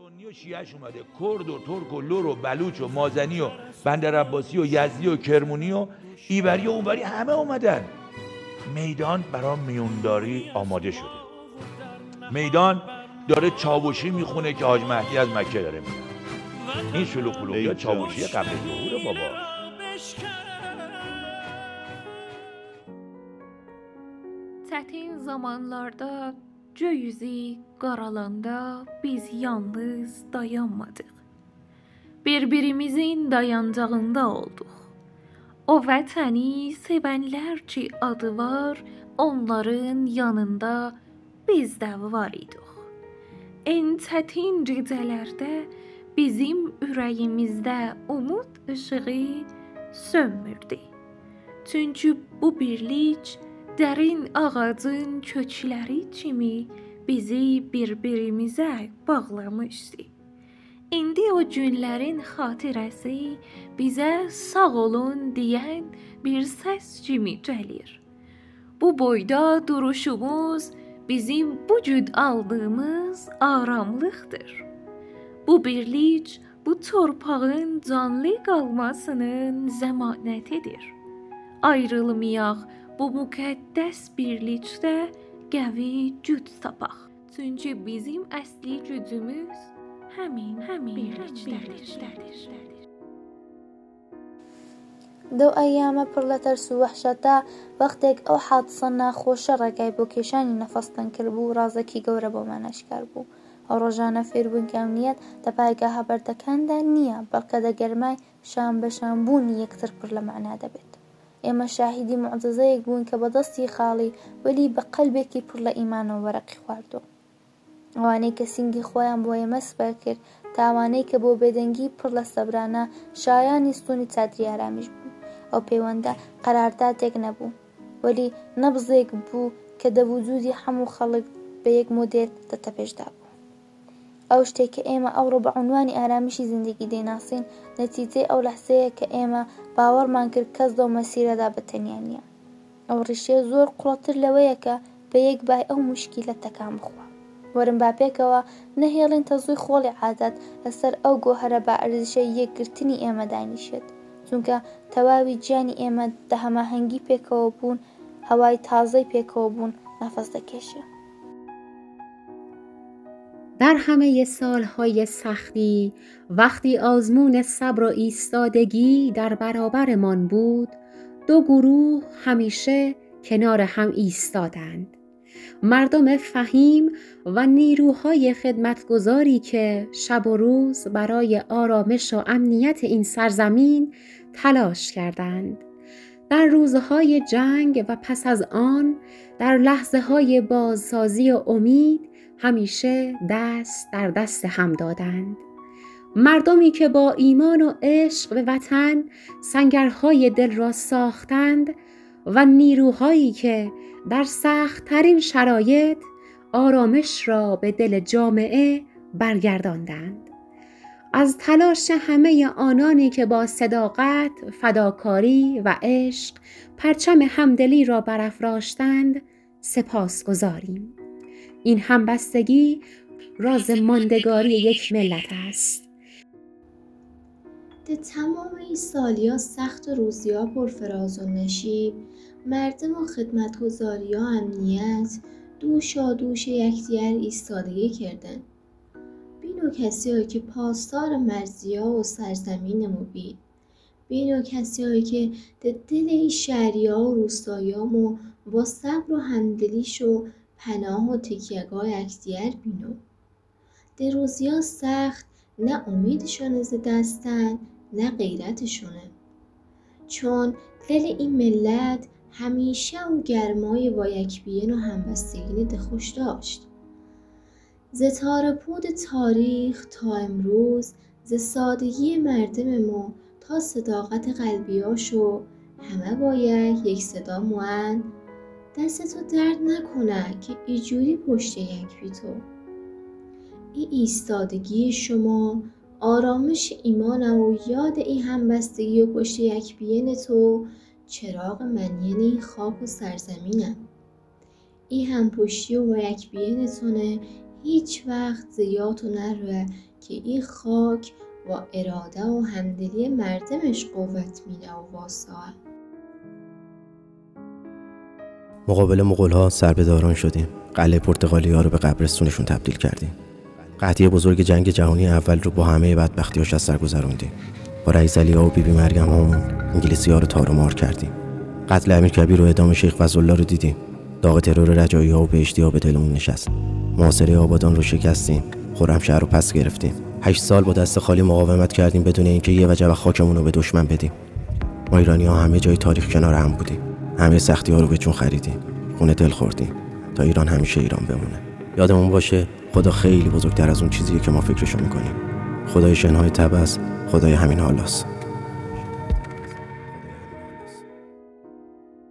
سنی و شیعش اومده، کرد و ترک و لور و بلوچ و مازنی و بندر عباسی و یزدی و کرمونی و ایبری و اونوری همه اومدن. میدان برای میونداری آماده شده. میدان داره چاوشی میخونه که حاج مهدی از مکه داره میاد. این شلوغ پلوغی چاوشی قبل ظهور بابا. Çətin zamanlarda göy üzü qaralanda biz yalnız dayanmadıq. Bir-birimizin dayancağında olduq. O vətəni sevənlər ki adı var, onların yanında biz də var idik. En çətin gecələrdə bizim ürəyimizdə umud işığı sönmürdü. Çünki bu birlik dərin ağacın kökləri kimi bizi bir-birimizə bağlamışdı. İndi o günlərin xatirəsi bizə sağ olun deyən bir səs kimi gəlir. Bu boyda duruşumuz bizim bu cür aldığımız aramlıqdır. Bu birlik bu torpağın canlı qalmasının zəmanətidir. Ayrılmayaq bu müqəddəs birlikdə qəvi güc tapaq. Çünki bizim əsli gücümüz həmin birlikdədir. دو ئەیامە پڕ لە تەرس و وەحشەتە وەختێک ئەو حادسە ناخۆشە ڕێگای بۆ کێشانی نەفەستن کرد بوو، ڕازێکی گەورە بۆمان ئاشکار بوو. ئەو ڕۆژانە فێربووین کە ئەمنیەت لە پایگاها بەردەکاندا نییە، بەڵکە دەگەرمای شان بەشانبوونی یەکتر پڕ لە مەعنا دەبێت. ئێمە شاهیدی موعجزەیەک بوون کە بەدەستی خاڵی وەلی بە قەلبێکی پڕ لە ئیمانەوە وەرەقی خواردووە. ئەوانەی کە سینگی خۆیان بۆ ئێمە سپەر کرد، تاوانەی کە بۆ بێدەنگی پڕ لە سەبرانە شایانی ستونی چادری ئارامیش بوون. ئەو پەیوەندە قەراردادێک نەبوو، وەلی نەبزێک بوو کە دەوجودی هەموو خەڵک بە یەک مۆدێل دەتەپێشدا بوو. ئەو شتێک کە ئێمە ئەوڕۆ بە عنوانی ئارامیشی زیندگی دەیناسین، نەتیجەی ئەو لەحزەیە کە ئێمە باوەڕمان کرد کەس لەو مەسیرەدا بەتەنیا نییە. ئەو ڕیشەیە زۆر قوڵەتر لەوەیە کە بە یەک بای ئەو موشکیلەتەکان بخوا. وەرن با پێکەوە نەهێڵین تەزووی خۆڵی عادەت لەسەر ئەو گۆهەرە با ئەرزشە یەکگرتنی ئێمە دانیشێت، چونکە تەواوی گیانی ئێمە دە هەماهەنگی پێکەوە بوون، هەوای تازەی پێکەوە بوون نەفەس دەکێشێ. در همه سالهای سختی وقتی آزمون صبر و ایستادگی در برابرمان بود، دو گروه همیشه کنار هم ایستادند. مردم فهیم و نیروهای خدمتگزاری که شب و روز برای آرامش و امنیت این سرزمین تلاش کردند. در روزهای جنگ و پس از آن در لحظه‌های بازسازی و امید همیشه دست در دست هم دادند. مردمی که با ایمان و عشق به وطن سنگرهای دل را ساختند و نیروهایی که در سخت‌ترین شرایط آرامش را به دل جامعه برگرداندند. از تلاش همه آنانی که با صداقت، فداکاری و عشق پرچم همدلی را برافراشتند سپاسگزاریم. این همبستگی راز ماندگاری یک ملت است. در تمام این سالیا سخت و روزیا پرفراز و نشیب، مردم و خدمتگزاری و امنیت دوشا دوش یکدیگر ایستادگی کردند. بینو کسی که پاسدار مرزیا و سرزمینمو بید، بینو کسی که در دل این شهریا و روستایامو با صبر و همدلیش و پناه و تکیهگاه یکدیگر بینو. در روزیا سخت نه امیدشون از دستن نه غیرتشونه، چون دل این ملت همیشه و گرمای با یکبیین و همبستگی ده خوش داشت. ز تارپود تاریخ تا امروز، ز سادگی مردم ما تا صداقت قلبیاشو، همه باید یک صدا موان دستتو درد نکنه که ایجوری پشت یک بی تو. این ایستادگی شما آرامش ایمانم و یاد این همبستگی و پشت یک بیین تو چراغ منین خاک و سرزمینم. این همپشتی و یک بیین تونه هیچ وقت زیادو نروه که این خاک و اراده و همدلی مردمش قوت مینه و واسعه. مقابل مغول‌ها سربه‌داران شدیم. قلعه پرتغالی‌ها رو به قبرستونشون تبدیل کردیم. قحطی بزرگ جنگ جهانی اول رو با همه بدبختی‌هاش از سر گذروندیم. با رئیس علی‌ها و بیبی مریم هامون انگلیسی‌ها رو تار و مار کردیم. قتل امیرکبیر و اعدام شیخ فضل‌الله رو دیدیم. داغ ترور رجایی‌ها و بهشتی‌ها به دلمون نشست. محاصره آبادان رو شکستیم. خرمشهر رو پس گرفتیم. 8 سال با دست خالی مقاومت کردیم بدون اینکه یه وجب خاکمون رو به دشمن بدیم. ما ایرانی‌ها همه جای تاریخ کنار هم بودیم. همه سختی‌ها رو به چون خریدیم. خونه دل خوردیم تا ایران همیشه ایران بمونه. یادمون باشه خدا خیلی بزرگتر از اون چیزیه که ما فکرشو میکنیم. خدای شنهای تبس، خدای همین حالاست.